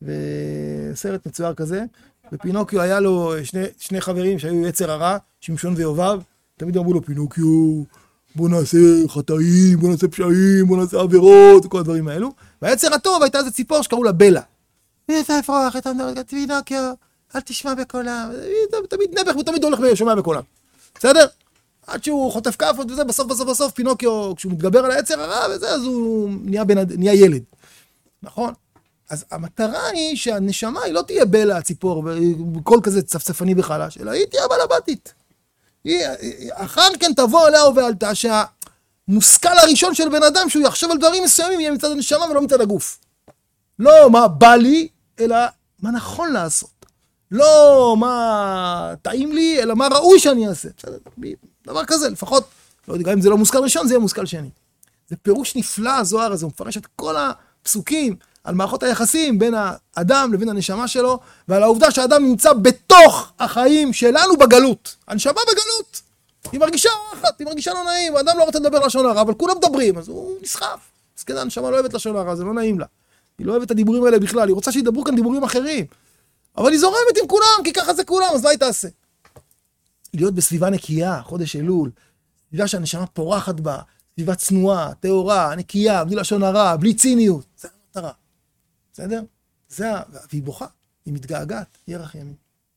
[SPEAKER 1] וסרט מצויר כזה, ופינוקיו היה לו שני, שני חברים שהיו יצר הרע, שמשון ויובב, תמיד אמרו לו, פינוקיו, בוא נעשה חטאים, בוא נעשה פשעים, בוא נעשה עבירות, וכל הדברים האלו. והיצר הטוב הייתה איזה ציפור שקראו לה בלה. ואתה אפרוח, אתה אומר, פינוקיו, אל תשמע בקולם, תמיד נבח ותמיד הולך ושומע בקולם. בסדר? עד שהוא חוטף כאפות וזה, בסוף בסוף בסוף פינוקיו, כשהוא מתגבר על היצר הרע וזה, אז הוא נהיה, בן, נהיה ילד. נכון? אז המטרה היא שהנשמה היא לא תהיה בלה, הציפור, וכל כזה צפצפני וחלש, אלא היא תהיה בלבתית. היא, אחר כן תבוא אליה ובעלתה, שהמושכל הראשון של בן אדם, שהוא יחשוב על דברים מסוימים, יהיה מצד הנשמה ולא מצד הגוף. לא מה בא לי, אלא מה נכון לעשות. לא מה טעים לי, אלא מה ראוי שאני אעשה. בסדר, דבר כזה, לפחות, לא יודע, אם זה לא מושכל ראשון, זה יהיה מושכל שני. זה פירוש נפלא, הזוהר הזה, הוא מפרש את כל הפסוקים על מערכות היחסים בין האדם לבין הנשמה שלו, ועל העובדה שהאדם נמצא בתוך החיים שלנו בגלות. הנשמה בגלות. היא מרגישה אחת, היא מרגישה לא נעים, האדם לא רוצה לדבר לשון הרע, אבל כולם מדברים, אז הוא נסחף. אז כדי, הנשמה לא אוהבת לשון הרע, זה לא נעים לה. היא לא אוהבת את הדיבורים האלה בכלל, היא רוצה שידברו כאן דיבורים אחרים. אבל היא זורמת עם כולם, כי ככה זה כולם, אז מה היא תעשה? להיות בסביבה נקייה, חודש אלול, סביבה שהנשמה פורחת בה, סביבה צנועה, טהורה, נקייה, בלי לשון הרע, בלי ציניות. זה המטרה. בסדר? זה, והיא בוכה, היא מתגעגעת, ירח ימים.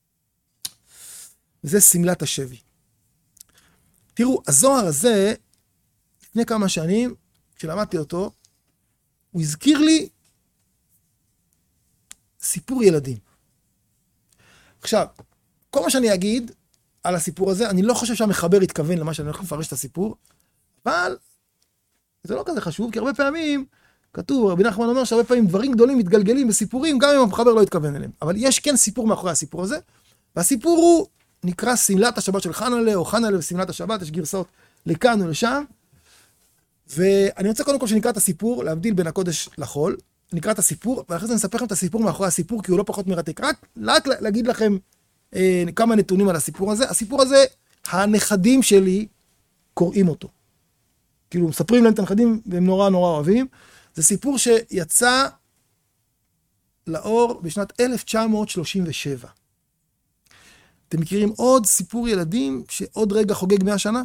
[SPEAKER 1] וזה סמלת השבי. תראו, הזוהר הזה, לפני כמה שנים, כשלמדתי אותו, הוא הזכיר לי סיפור ילדים. עכשיו, כל מה שאני אגיד על הסיפור הזה, אני לא חושב שהמחבר יתכוון למה שאני הולך לפרש את הסיפור, אבל זה לא כזה חשוב, כי הרבה פעמים כתוב, רבי נחמן אומר שהרבה פעמים דברים גדולים מתגלגלים בסיפורים, גם אם המחבר לא יתכוון אליהם. אבל יש כן סיפור מאחורי הסיפור הזה, והסיפור הוא נקרא סמלת השבת של חנה'לה, או חנה'לה וסמלת השבת, יש גרסאות לכאן ולשם. ואני רוצה קודם כל שנקרא את הסיפור, להבדיל בין הקודש לחול, נקרא את הסיפור, ואחרי זה נספר לכם את הסיפור מאחורי הסיפור, כי הוא לא פחות מרתק. רק, רק להגיד לכם אה, כמה נתונים על הסיפור הזה. הסיפור הזה, הנכדים שלי קוראים אותו. כאילו, מספרים להם את הנכדים, והם נורא נורא אוהבים. זה סיפור שיצא לאור בשנת אלף תשע מאות שלושים ושבע. אתם מכירים עוד סיפור ילדים שעוד רגע חוגג מאה שנה?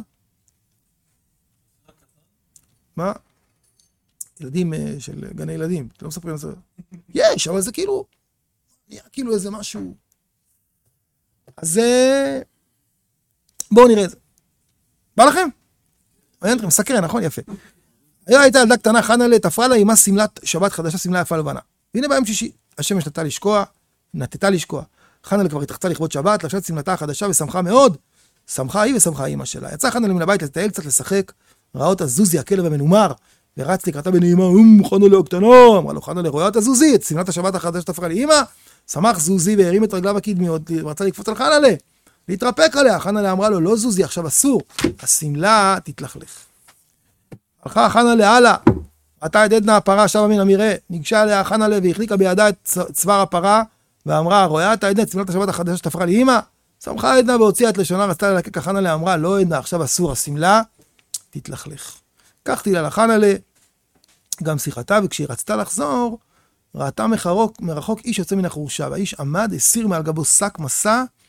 [SPEAKER 1] מה? ילדים של גני ילדים, אתם לא מספרים על זה? יש, אבל זה כאילו, נהיה כאילו איזה משהו. אז בואו נראה את זה. בא לכם? מעניין אתכם, סקרן, נכון? יפה. היה הייתה ילדה קטנה, חנה'לה, תפרה לה עימה סמלת שבת חדשה, סמלה יפה לבנה. והנה ביום שישי, השמש נטתה לשקוע, נטתה לשקוע. חנה'לה כבר התרחצה לכבוד שבת, לבשה את סמלתה החדשה ושמחה מאוד. שמחה היא ושמחה אמא שלה. יצא חנה'לה מן הבית לטייל קצת לשחק, ראה אותה זוזי, הכלב המנומר, ורץ לקראתה בנעימה, אמ, חנה'לה הקטנה, אמרה לו, חנה'לה, רואה אותה זוזי, את סמלת השבת החדשה תפרה לי אמא, שמח זוזי והרים את רגליו הקדמיות, ורצה לקפוץ על חנה'לה, להתרפק עליה. חנה'לה אמרה לו, לא זוזי, עכשיו אסור, השמלה תתלכלך. הלכה חנה'לה הלאה, עתה את עדנה הפרה, שבה מן המרעה, ניגשה עליה חנה'לה והחליקה בידה את צוואר הפרה, ואמרה, רואה את עדנה, את סמלת השבת החדשה שתפרה לי אמא, שמחה עדנה והוציאה את לשונה, רצתה ללקק, חנה'לה אמרה, לא עדנה, עכשיו אסור, השמלה תתלכלך. קחתי לה לחנה'לה, גם שיחתה, וכשהיא רצתה לחזור, ראתה מחרוק, מרחוק איש יוצא מן החורשה, והאיש עמד, הסיר מעל גבו שק מסע,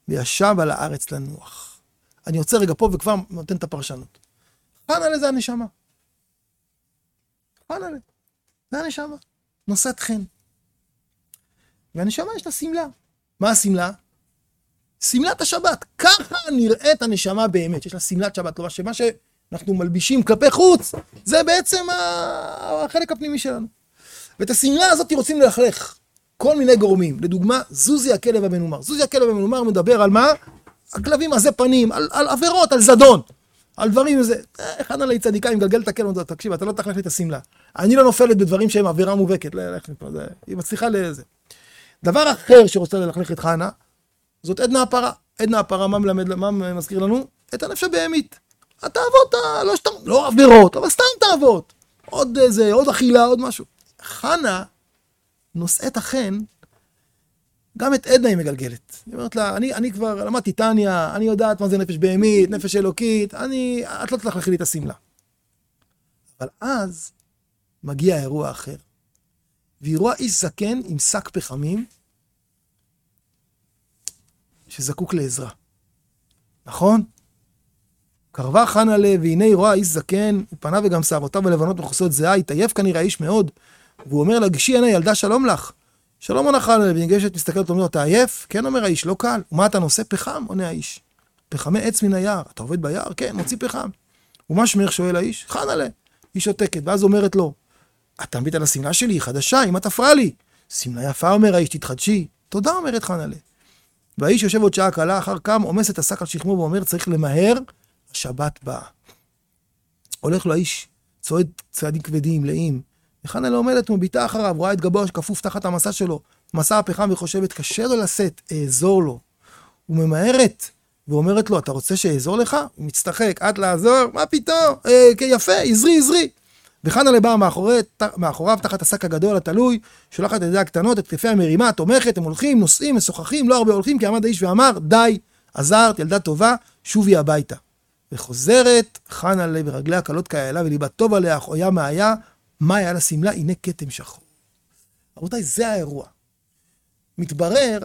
[SPEAKER 1] וישב על הארץ לנוח. אני יוצא רגע פה וכבר נותן את הפרשנות. חנה'לה זה הנשמה. חנה'לה, זה הנשמה. נושאת חן. והנשמה יש לה סמלה. מה הסמלה? סמלת השבת. ככה נראית הנשמה באמת. יש לה סמלת שבת. כלומר שמה שאנחנו מלבישים כלפי חוץ, זה בעצם החלק הפנימי שלנו. ואת הסמלה הזאת רוצים ללכלך. כל מיני גורמים. לדוגמה, זוזי הכלב המנומר. זוזי הכלב המנומר מדבר על מה? הכלבים הזה פנים, על, על עבירות, על זדון. על דברים איזה, אחד עלי צדיקה, אם גלגל את הכלב, תקשיב, אתה לא תחלך לי את הסמלה. אני לא נופלת בדברים שהם עבירה מובהקת. היא מצליחה לזה. דבר אחר שרוצה ללכלך את חנה, זאת עדנה הפרה. עדנה הפרה, מה מלמד, מה מזכיר לנו? את הנפש הבהמית. התאוות, לא, שתם, לא עבירות, אבל סתם תאוות. עוד איזה, עוד אכילה, עוד משהו. חנה נושאת החן, גם את עדנה היא מגלגלת. היא אומרת לה, אני, אני כבר למדתי טניה, אני יודעת מה זה נפש בהמית, נפש אלוקית, אני, את לא תלכלכי לי את הסמלה. אבל אז מגיע אירוע אחר. והיא רואה איש זקן עם שק פחמים, שזקוק לעזרה. נכון? קרבה חנה'לה, והנה היא רואה איש זקן, פניו וגם שערותיו הלבנות מכוסות זיעה, התעייף כנראה האיש מאוד, והוא אומר לה, גשי הנה ילדה שלום לך. שלום עונה חנה'לה, וניגשת מסתכלת, אומר, אתה עייף? כן, אומר האיש, לא קל. ומה אתה נושא? פחם, עונה האיש. פחמי עץ מן היער. אתה עובד ביער? כן, מוציא פחם. ומה שמך? שואל האיש? חנה'לה. היא שותקת, ואז אומרת לו, אתה מביט על השמלה שלי, היא חדשה, אם את תפרה לי. שמלה יפה, אומר האיש, תתחדשי. תודה, אומרת חנה'לה. והאיש יושב עוד שעה קלה, אחר קם, עומס את השק על שכמו ואומר, צריך למהר, השבת באה. הולך לו האיש, צועד צעדים כבדים, מלאים. וחנה'לה עומדת ומביטה אחריו, רואה את גבו שכפוף תחת המסע שלו, מסע הפחם וחושבת, קשה לו לשאת, אעזור לו. וממהרת, ואומרת לו, אתה רוצה שאעזור לך? הוא מצטחק, את לעזור? מה פתאום? אה, יפה, עזרי, עזרי. וחנה'לה באה מאחורי, מאחוריו תחת השק הגדול התלוי, שולחת את ידיה הקטנות, את כתפי המרימה, תומכת, הם הולכים, נוסעים, משוחחים, לא הרבה הולכים, כי עמד האיש ואמר, די, עזרת, ילדה טובה, שובי הביתה. וחוזרת חנה'לה ברגליה קלות כאלה, וליבה טוב עליה, חויה מאיה, מה היה לשמלה? הנה כתם שחור. רבותיי, זה האירוע. מתברר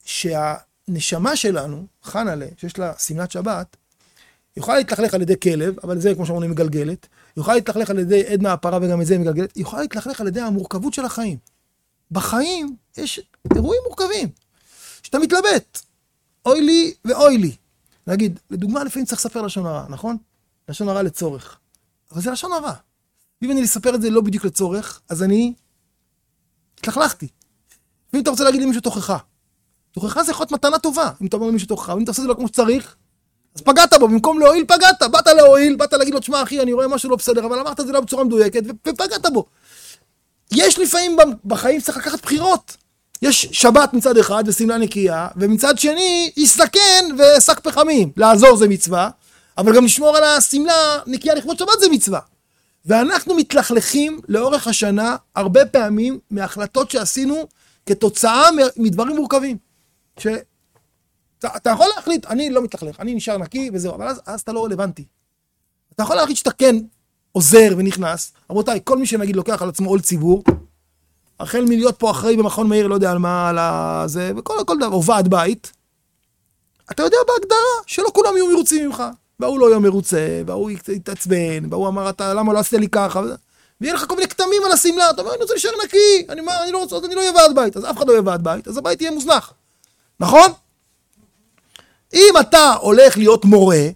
[SPEAKER 1] שהנשמה שלנו, חנה'לה, שיש לה שמלת שבת, יכולה להתלכלך על ידי כלב, אבל זה כמו שאמרנו היא מגלגלת, יכולה להתלכלך על ידי עדנה הפרה וגם את זה היא מגלגלת, יכולה להתלכלך על ידי המורכבות של החיים. בחיים יש אירועים מורכבים, שאתה מתלבט, אוי לי ואוי לי. נגיד, לדוגמה לפעמים צריך לספר לשון הרע, נכון? לשון הרע לצורך. אבל זה לשון הרע. אם אני לספר את זה לא בדיוק לצורך, אז אני התלכלכתי. ואם אתה רוצה להגיד למישהו תוכחה, תוכחה זה יכול להיות מתנה טובה, אם אתה אומר למישהו תוכחה, ואם אתה עושה את זה לא כמו שצריך, אז פגעת בו, במקום להועיל פגעת, באת להועיל, באת להגיד לו, תשמע אחי, אני רואה משהו לא בסדר, אבל אמרת את זה לא בצורה מדויקת, ופגעת בו. יש לפעמים בחיים צריך לקחת בחירות. יש שבת מצד אחד ושמלה נקייה, ומצד שני יסתכן ושק פחמים. לעזור זה מצווה, אבל גם לשמור על השמלה נקייה לכבוד שבת זה מצווה. ואנחנו מתלכלכים לאורך השנה הרבה פעמים מההחלטות שעשינו כתוצאה מדברים מורכבים. ש... אתה, אתה יכול להחליט, אני לא מתלכלך, אני נשאר נקי וזהו, אבל אז, אז אתה לא רלוונטי. אתה יכול להחליט שאתה כן עוזר ונכנס. רבותיי, כל מי שנגיד לוקח על עצמו עול ציבור, החל מלהיות פה אחראי במכון מאיר, לא יודע על מה, על זה, וכל כל דבר, או ועד בית, אתה יודע בהגדרה שלא כולם יהיו מרוצים ממך. והוא לא יהיה מרוצה, והוא יתעצבן, והוא אמר, אתה, למה לא עשית לי ככה? ויהיה לך כל מיני כתמים על הסמלה, אתה אומר, אני רוצה להישאר נקי, אני, מה, אני לא רוצה, אני לא אהיה ועד בית, אז אף אחד לא יהיה ועד בית, אז הבית יהיה מוזנח. נכון? אם אתה הולך להיות מורה,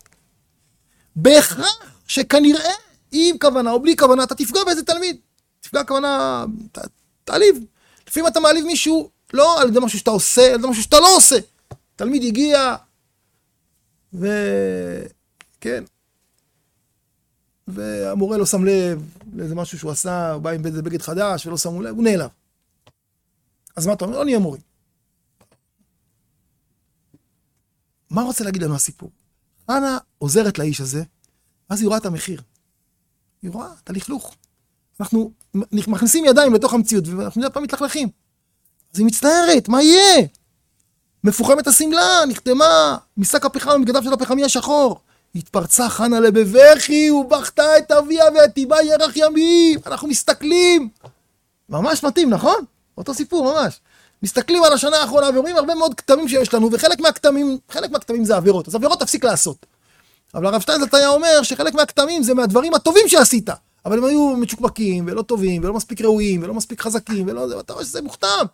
[SPEAKER 1] בהכרח שכנראה, עם כוונה או בלי כוונה, אתה תפגע באיזה תלמיד. תפגע כוונה, ת, תעליב. לפעמים אתה מעליב מישהו, לא על ידי משהו שאתה עושה, על ידי משהו שאתה לא עושה. תלמיד הגיע, ו... כן. והמורה לא שם לב לאיזה משהו שהוא עשה, הוא בא עם איזה בגד חדש ולא שמו לב, הוא נעלב. אז מה אתה אומר? לא נהיה מורים. מה רוצה להגיד לנו הסיפור? חנה עוזרת לאיש הזה, אז היא רואה את המחיר. היא רואה את הלכלוך. אנחנו מכניסים ידיים לתוך המציאות, ואנחנו נראה פעם מתלכלכים. אז היא מצטערת, מה יהיה? מפוחמת הסמלה, נחתמה, משק הפחם, מגדיו של הפחמי השחור. התפרצה חנה'לה בבכי, ובכתה את אביה ואת אמה ירח ימים. אנחנו מסתכלים. ממש מתאים, נכון? אותו סיפור, ממש. מסתכלים על השנה האחרונה ורואים הרבה מאוד כתמים שיש לנו, וחלק מהכתמים, חלק מהכתמים זה עבירות, אז עבירות תפסיק לעשות. אבל הרב שטיינזלץ היה אומר שחלק מהכתמים זה מהדברים הטובים שעשית, אבל הם היו מצ'וקמקים ולא טובים, ולא מספיק ראויים, ולא מספיק חזקים, ולא זה, ואתה רואה שזה מוכתם.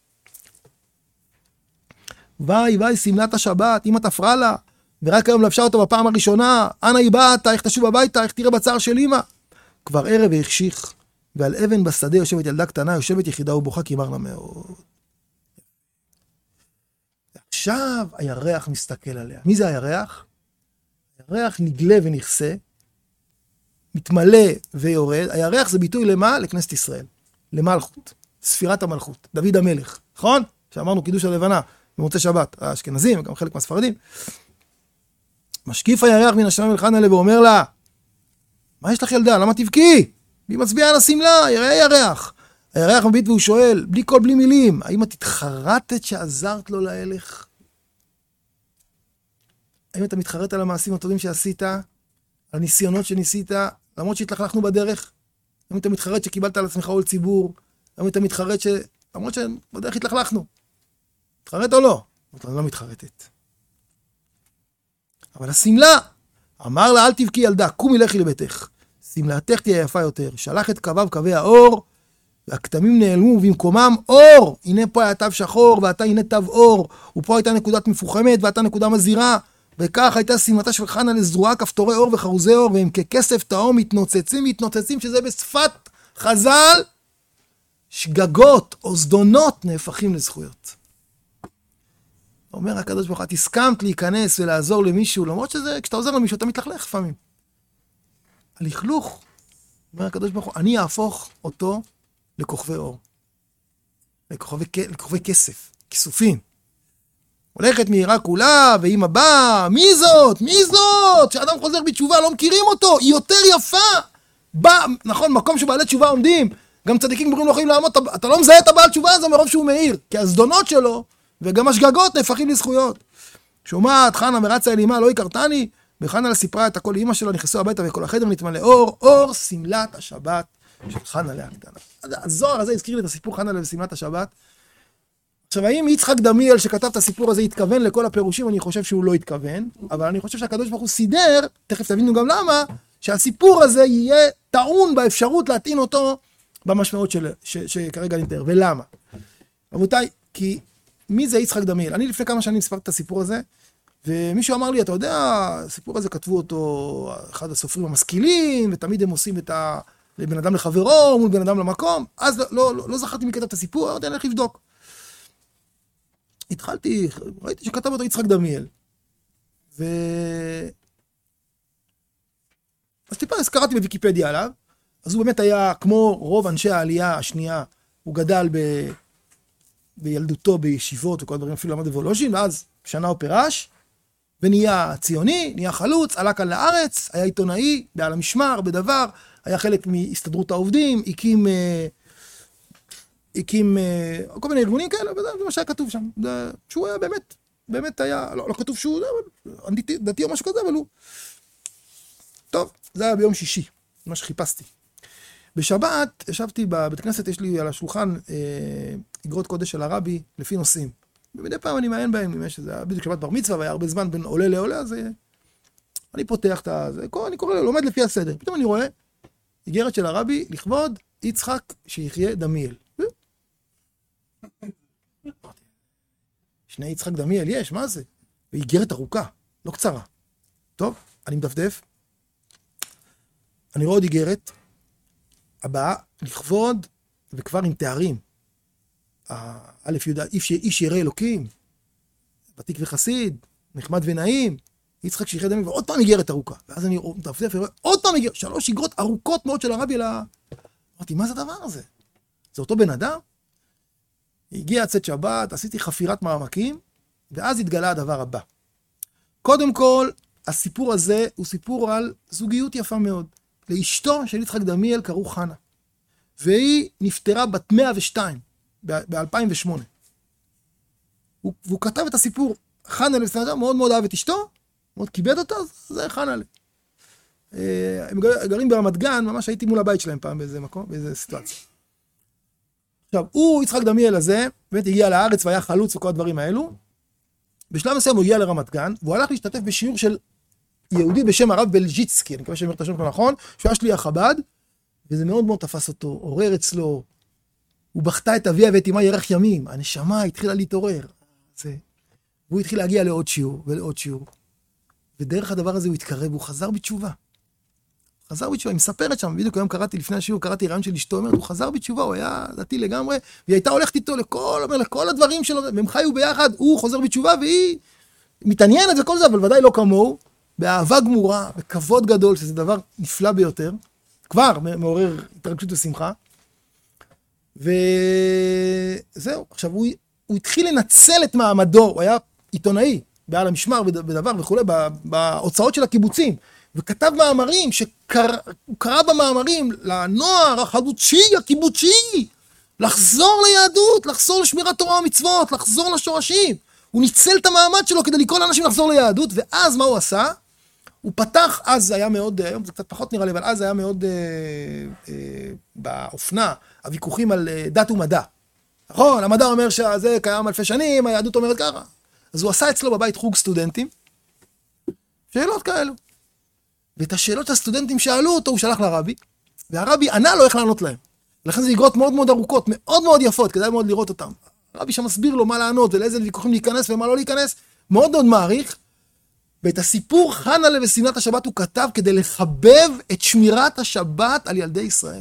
[SPEAKER 1] ביי, ביי, סמלת השבת, אמא תפרה לה, ורק היום לבשה אותו בפעם הראשונה, אנה היא באת, איך תשוב הביתה, איך תראה בצער של אמא. כבר ערב והחשיך, ועל אבן בשדה יושבת ילדה קטנה, יושבת יחידה ובוכה כי מר לה מאוד. עכשיו הירח מסתכל עליה. מי זה הירח? הירח נגלה ונכסה, מתמלא ויורד. הירח זה ביטוי למה? לכנסת ישראל. למלכות. ספירת המלכות. דוד המלך. נכון? שאמרנו קידוש הלבנה במוצאי שבת. האשכנזים, גם חלק מהספרדים. משקיף הירח מן השמיים אל חנה ואומר לה, מה יש לך ילדה? למה תבכי? והיא מצביעה על הסמלה, יראה ירח. הירח מביט והוא שואל, בלי קול, בלי מילים, האם את התחרטת שעזרת לו להלך? האם אתה מתחרט על המעשים הטובים שעשית? על הניסיונות שניסית, למרות שהתלכלכנו בדרך? האם אתה מתחרט שקיבלת על עצמך עול ציבור? האם אתה מתחרט ש... למרות שבדרך התלכלכנו? מתחרט או לא? אתה לא מתחרטת. אבל הסמלה, אמר לה, אל תבכי ילדה, קומי לכי לביתך. סמלתך תהיה יפה יותר. שלח את קוויו קווי האור, והכתמים נעלמו, ובמקומם אור. הנה פה היה תו שחור, ואתה הנה תו אור. ופה הייתה נקודת מפוחמת, ואתה נקודה מזהירה. וכך הייתה סמלתה של חנה לזרועה כפתורי אור וחרוזי אור, והם ככסף תהום מתנוצצים, מתנוצצים, שזה בשפת חז"ל, שגגות או זדונות נהפכים לזכויות. אומר הקדוש ברוך הוא, את הסכמת להיכנס ולעזור למישהו, למרות שזה, כשאתה עוזר למישהו, אתה מתלכלך לפעמים. הלכלוך, אומר הקדוש ברוך הוא, אני אהפוך אותו לכוכבי אור. לכוכבי, לכוכבי כסף, כיסופים. הולכת מהירה כולה, ואמא באה, מי זאת? מי זאת? כשאדם חוזר בתשובה, לא מכירים אותו, היא יותר יפה. בא, נכון, מקום שבעלי תשובה עומדים, גם צדיקים גמורים לא יכולים לעמוד, אתה, אתה לא מזהה את הבעל תשובה הזה מרוב שהוא מאיר, כי הזדונות שלו, וגם השגגות נהפכים לזכויות. שומעת, חנה מרצה אל אמא, לא הכרתני, וחנה סיפרה את הכל לאמא שלו, נכנסו הביתה וכל החדר נתמלא אור, אור סמלת השבת של חנה לאה הקטנה. הזוהר הזה הזכיר לי את הסיפור חנה לאה וסמלת השבת. עכשיו, האם יצחק דמיאל שכתב את הסיפור הזה התכוון לכל הפירושים? אני חושב שהוא לא התכוון, אבל אני חושב שהקדוש ברוך הוא סידר, תכף תבינו גם למה, שהסיפור הזה יהיה טעון באפשרות להטעין אותו במשמעות של, ש, שכרגע נתאר. ולמה? רבותיי, כי מי זה יצחק דמיאל? אני לפני כמה שנים סיפרתי את הסיפור הזה, ומישהו אמר לי, אתה יודע, הסיפור הזה כתבו אותו אחד הסופרים המשכילים, ותמיד הם עושים את ה... לבן אדם לחברו, מול בן אדם למקום, אז לא, לא, לא, לא זכרתי מי כתב את הסיפור, אמרתי, אני הולך לבדוק. התחלתי, ראיתי שכתב אותו יצחק דמיאל. ו... אז טיפה קראתי בוויקיפדיה עליו, אז הוא באמת היה, כמו רוב אנשי העלייה השנייה, הוא גדל ב... בילדותו בישיבות וכל הדברים, אפילו למד בוולוז'ין, ואז שנה הוא פירש, ונהיה ציוני, נהיה חלוץ, עלה כאן לארץ, היה עיתונאי, בעל המשמר, בדבר, היה חלק מהסתדרות העובדים, הקים... הקים כל מיני ארגונים כאלה, וזה מה שהיה כתוב שם. שהוא היה באמת, באמת היה, לא, לא כתוב שהוא דתי או משהו כזה, אבל הוא... טוב, זה היה ביום שישי, מה שחיפשתי. בשבת, ישבתי בבית כנסת, יש לי על השולחן אגרות קודש של הרבי, לפי נושאים. ומדי פעם אני מעיין בהם, אם יש איזה, בדיוק שבת בר מצווה, והיה הרבה זמן בין עולה לעולה, אז אני פותח את זה, אני קורא, לומד לפי הסדר. פתאום אני רואה אגרת של הרבי, לכבוד יצחק שיחיה דמיאל. שני יצחק דמיאל יש, מה זה? ואיגרת ארוכה, לא קצרה. טוב, אני מדפדף. אני רואה עוד איגרת. הבאה, לכבוד, וכבר עם תארים. א' יהודה, איש ירא אלוקים, ותיק וחסיד, נחמד ונעים, יצחק שיחיה דמיאל, ועוד פעם איגרת ארוכה. ואז אני מדפדף ורואה עוד פעם איגרת, שלוש איגרות ארוכות מאוד של הרבי אלא... אמרתי, מה זה הדבר הזה? זה אותו בן אדם? הגיע צאת שבת, עשיתי חפירת מעמקים, ואז התגלה הדבר הבא. קודם כל, הסיפור הזה הוא סיפור על זוגיות יפה מאוד. לאשתו של יצחק דמיאל קראו חנה. והיא נפטרה בת מאה ושתיים, ב-אלפיים ושמונה. הוא, והוא כתב את הסיפור, חנה לסנדה, מאוד מאוד אהב את אשתו, מאוד כיבד אותה, אז זה חנה לה. הם גרים ברמת גן, ממש הייתי מול הבית שלהם פעם באיזה מקום, באיזה סיטואציה. עכשיו, הוא, יצחק דמיאל הזה, באמת הגיע לארץ והיה חלוץ וכל הדברים האלו. בשלב מסוים הוא הגיע לרמת גן, והוא הלך להשתתף בשיעור של יהודי בשם הרב בלז'יצקי, אני מקווה שאני אומר את השם שלו נכון, שהוא היה שליח חב"ד, וזה מאוד מאוד תפס אותו, עורר אצלו, הוא בכתה את אביה ואת אמה ירח ימים, הנשמה התחילה להתעורר, זה, והוא התחיל להגיע לעוד שיעור ולעוד שיעור, ודרך הדבר הזה הוא התקרב, והוא חזר בתשובה, חזר בתשובה, היא מספרת שם, בדיוק היום קראתי לפני השיעור, קראתי רעיון של אשתו, אומרת, הוא חזר בתשובה, הוא היה דתי לגמרי, והיא הייתה הולכת איתו לכל, אומר, לכל הדברים שלו, והם חיו ביחד, הוא חוזר בתשובה, והיא מתעניינת וכל זה, אבל ודאי לא כמוהו, באהבה גמורה, בכבוד גדול, שזה דבר נפלא ביותר, כבר מעורר התרגשות ושמחה, וזהו, עכשיו הוא, הוא התחיל לנצל את מעמדו, הוא היה עיתונאי, בעל המשמר בדבר וכו', בהוצאות של הקיבוצים, וכתב מאמרים, שהוא קרא במאמרים לנוער החלוצי, הקיבוצי, לחזור ליהדות, לחזור לשמירת תורה ומצוות, לחזור לשורשים. הוא ניצל את המעמד שלו כדי לקרוא לאנשים לחזור ליהדות, ואז מה הוא עשה? הוא פתח, אז היה מאוד, היום זה קצת פחות נראה לי, אבל אז היה מאוד אה, אה, באופנה, הוויכוחים על אה, דת ומדע. נכון, המדע אומר שזה קיים אלפי שנים, היהדות אומרת ככה. אז הוא עשה אצלו בבית חוג סטודנטים, שאלות כאלו. ואת השאלות שהסטודנטים שאלו אותו, הוא שלח לרבי, והרבי ענה לו איך לענות להם. ולכן זה איגרות מאוד מאוד ארוכות, מאוד מאוד יפות, כדאי מאוד לראות אותם. הרבי שם מסביר לו מה לענות, ולאיזה ויכוחים להיכנס ומה לא להיכנס, מאוד מאוד מעריך. ואת הסיפור חנה'לה ושמלת השבת הוא כתב כדי לחבב את שמירת השבת על ילדי ישראל.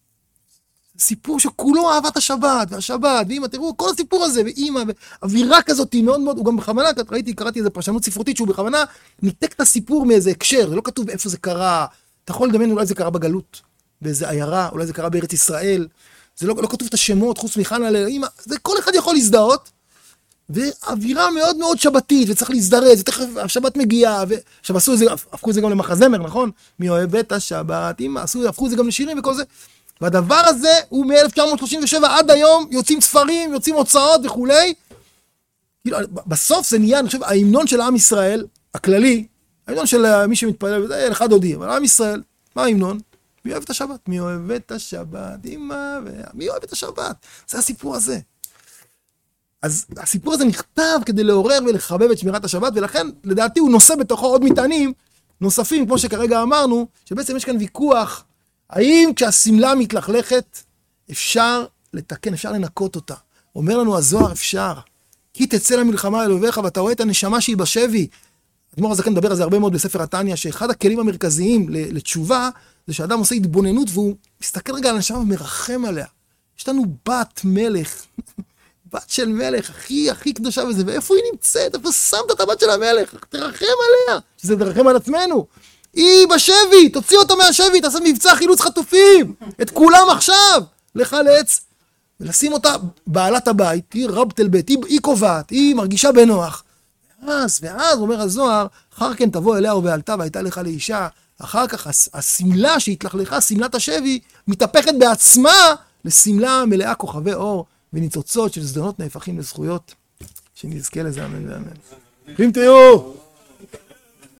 [SPEAKER 1] סיפור שכולו אהבת השבת, והשבת, ואמא, תראו, כל הסיפור הזה, ואמא, ואווירה כזאת היא מאוד מאוד, הוא גם בכוונה, ראיתי, קראתי איזו פרשנות ספרותית, שהוא בכוונה ניתק את הסיפור מאיזה הקשר, זה לא כתוב איפה זה קרה, אתה יכול לדמיין, אולי זה קרה בגלות, באיזה עיירה, אולי זה קרה בארץ ישראל, זה לא, לא כתוב את השמות, חוץ מחנה'לה, אמא, זה כל אחד יכול להזדהות, ואווירה מאוד מאוד שבתית, וצריך להזדרז, ותכף השבת מגיעה, ועכשיו עשו את זה, הפכו את זה גם למחזמר, נכון? מי אוהב את השבת, אמא, עשו, הפכו את זה גם לשירים וכל זה. והדבר הזה הוא מ-אלף תשע מאות שלושים ושבע עד היום, יוצאים ספרים, יוצאים הוצאות וכולי. כאילו, בסוף זה נהיה, אני חושב, ההמנון של עם ישראל, הכללי, ההמנון של מי שמתפלל, זה אחד הודי, אבל עם ישראל, מה ההמנון? מי אוהב את השבת? מי אוהב את השבת? אמא, מי אוהב את השבת? זה הסיפור הזה. אז הסיפור הזה נכתב כדי לעורר ולחבב את שמירת השבת, ולכן, לדעתי, הוא נושא בתוכו עוד מטענים נוספים, כמו שכרגע אמרנו, שבעצם יש כאן ויכוח, האם כשהסמלה מתלכלכת, אפשר לתקן, אפשר לנקות אותה? אומר לנו הזוהר, אפשר. כי תצא למלחמה אל אויביך, ואתה רואה את הנשמה שהיא בשבי. אדמו"ר הזקן מדבר על זה הרבה מאוד בספר התניא, שאחד הכלים המרכזיים לתשובה, זה שאדם עושה התבוננות, והוא מסתכל רגע על הנשמה ומרחם עליה. יש לנו בת מלך, בת של מלך, הכי הכי קדושה וזה, ואיפה היא נמצאת? איפה שמת את הבת של המלך? תרחם עליה, שזה תרחם על עצמנו. היא בשבי, תוציא אותו מהשבי, תעשה מבצע חילוץ חטופים, את כולם עכשיו, לחלץ, ולשים אותה בעלת הבית, היא רבתל בית, היא, היא קובעת, היא מרגישה בנוח. ואז, ואז, אומר הזוהר, אחר כן תבוא אליה ובעלתה והייתה לך לאישה, אחר כך הסמלה שהתלכלכה, סמלת השבי, מתהפכת בעצמה לסמלה מלאה כוכבי אור וניצוצות של זדונות נהפכים לזכויות, שנזכה לזה, אמן ואמן. אם תהיו!